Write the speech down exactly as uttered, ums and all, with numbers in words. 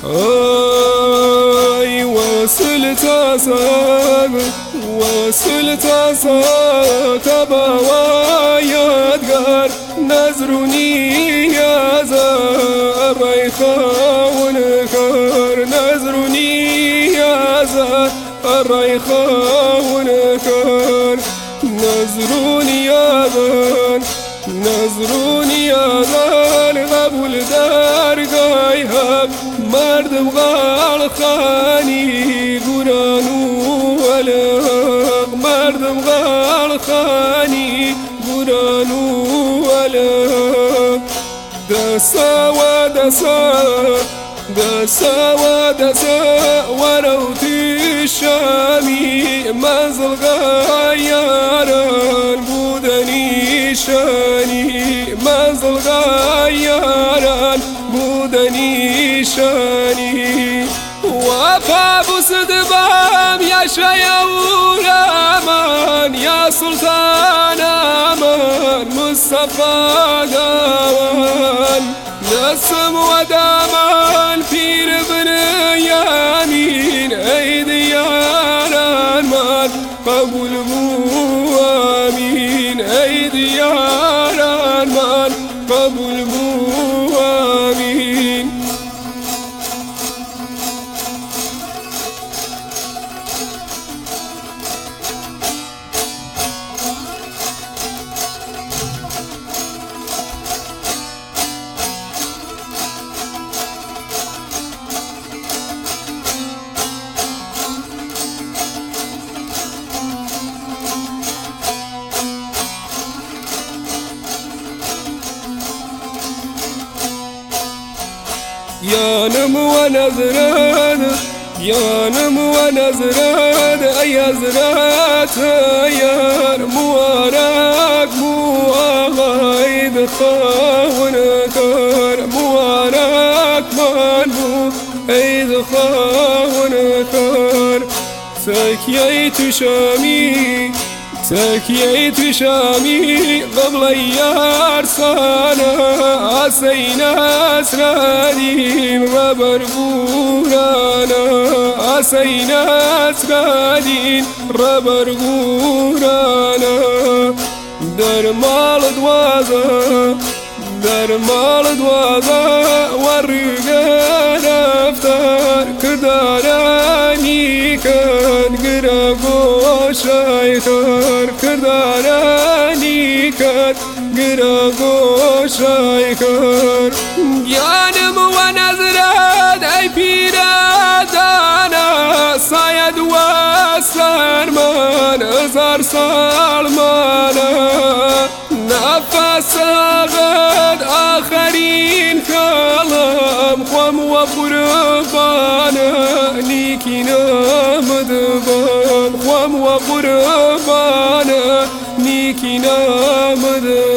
آی وصلت آسان وصلت آسان تبا و یادگار نظرونی آزار رای خون کار نظرونی آزار رای خون کار نظرونی آزار نظرونی آزار قبول درگاه هم مردم غال خانی گرانو ولق مردم غال خانی گرانو ولق دسا و دسا دسا و دسا وروتی الشامی منزل غیاران بودنی شانی منزل غیاران بودنی شانی وفا بصدبام یا شیور امان یا سلطان امان مصطفى داوان نسم و دامان پیر بن یامین ای دیاران من قبول بو آمین ای دیاران من قبول بو آمین يانم ونزراد يانم ونزراد أي زرات يار موارك مواغيد خاون كار موارك مالو أيد خاون كار سكيت شامي سكيت شامي قبل يار سانا عسينا اسرادي ربر غورانا عسينا اسرادي ربر غورانا در مال دوازا در مال دوازا ورقان افتار كداراني كان قرقو شايخار كداراني كان قرقو شايخار جانم ونزراد اي بيرادانا صايد وسرمان ازار سالمانا نفس غد آخرين كلام قوم وقربانا نيكينا مدبان قوم وقربانا نيكينا مدبان